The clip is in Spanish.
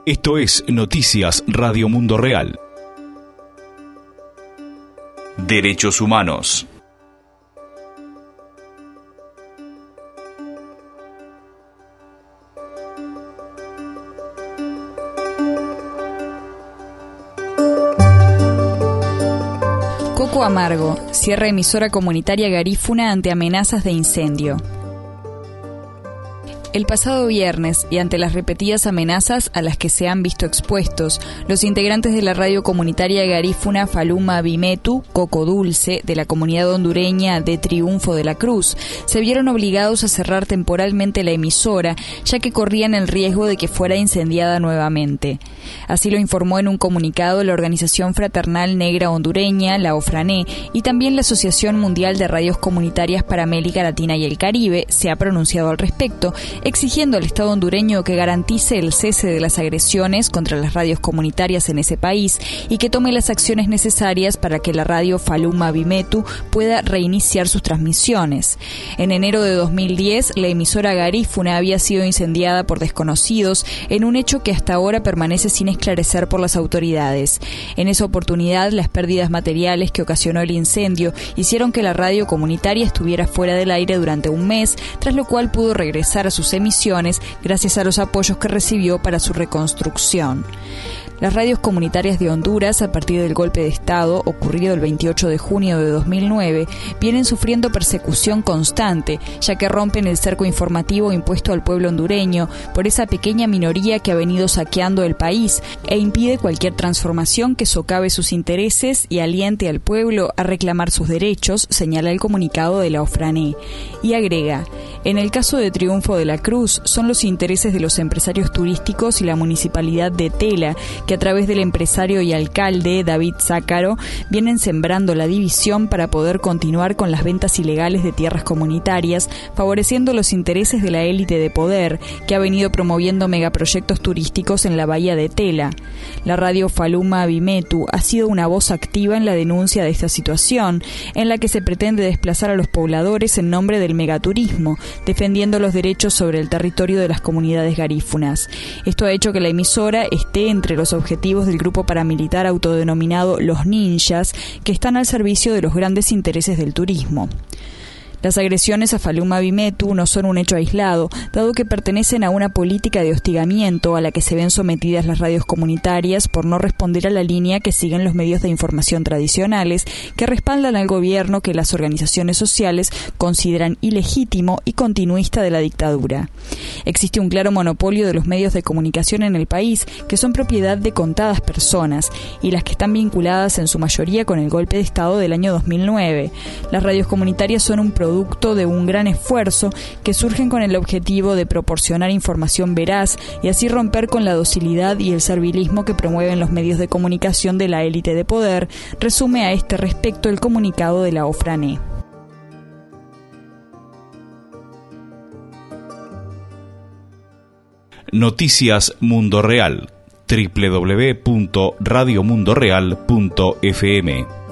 Esto es Noticias Radio Mundo Real. Derechos humanos. Coco Amargo, cierra emisora comunitaria garífuna ante amenazas de incendio. El pasado viernes, y ante las repetidas amenazas a las que se han visto expuestos, los integrantes de la radio comunitaria garífuna Faluma Bimetu, Coco Dulce, de la comunidad hondureña de Triunfo de la Cruz, se vieron obligados a cerrar temporalmente la emisora, ya que corrían el riesgo de que fuera incendiada nuevamente. Así lo informó en un comunicado la Organización Fraternal Negra Hondureña, la OFRANE, y también la Asociación Mundial de Radios Comunitarias para América Latina y el Caribe se ha pronunciado al respecto, exigiendo al Estado hondureño que garantice el cese de las agresiones contra las radios comunitarias en ese país y que tome las acciones necesarias para que la radio Faluma Bimetu pueda reiniciar sus transmisiones. En enero de 2010, la emisora garífuna había sido incendiada por desconocidos en un hecho que hasta ahora permanece sin esclarecer por las autoridades. En esa oportunidad, las pérdidas materiales que ocasionó el incendio hicieron que la radio comunitaria estuviera fuera del aire durante un mes, tras lo cual pudo regresar a sus emisiones gracias a los apoyos que recibió para su reconstrucción. Las radios comunitarias de Honduras, a partir del golpe de Estado ocurrido el 28 de junio de 2009, vienen sufriendo persecución constante, ya que rompen el cerco informativo impuesto al pueblo hondureño por esa pequeña minoría que ha venido saqueando el país e impide cualquier transformación que socave sus intereses y aliente al pueblo a reclamar sus derechos, señala el comunicado de la OFRANE. Y agrega: en el caso de Triunfo de la Cruz, son los intereses de los empresarios turísticos y la municipalidad de Tela, que a través del empresario y alcalde David Zácaro vienen sembrando la división para poder continuar con las ventas ilegales de tierras comunitarias, favoreciendo los intereses de la élite de poder, que ha venido promoviendo megaproyectos turísticos en la bahía de Tela. La radio Faluma Bimetu ha sido una voz activa en la denuncia de esta situación, en la que se pretende desplazar a los pobladores en nombre del megaturismo, defendiendo los derechos sobre el territorio de las comunidades garífunas. Esto ha hecho que la emisora esté entre los objetivos del grupo paramilitar autodenominado Los Ninjas, que están al servicio de los grandes intereses del turismo. Las agresiones a Faluma Bimetu no son un hecho aislado, dado que pertenecen a una política de hostigamiento a la que se ven sometidas las radios comunitarias por no responder a la línea que siguen los medios de información tradicionales, que respaldan al gobierno que las organizaciones sociales consideran ilegítimo y continuista de la dictadura. Existe un claro monopolio de los medios de comunicación en el país, que son propiedad de contadas personas, y las que están vinculadas en su mayoría con el golpe de Estado del año 2009. Las radios comunitarias son un producto de un gran esfuerzo que surgen con el objetivo de proporcionar información veraz y así romper con la docilidad y el servilismo que promueven los medios de comunicación de la élite de poder, resume a este respecto el comunicado de la OFRANE. Noticias Mundo Real. www.radiomundoreal.fm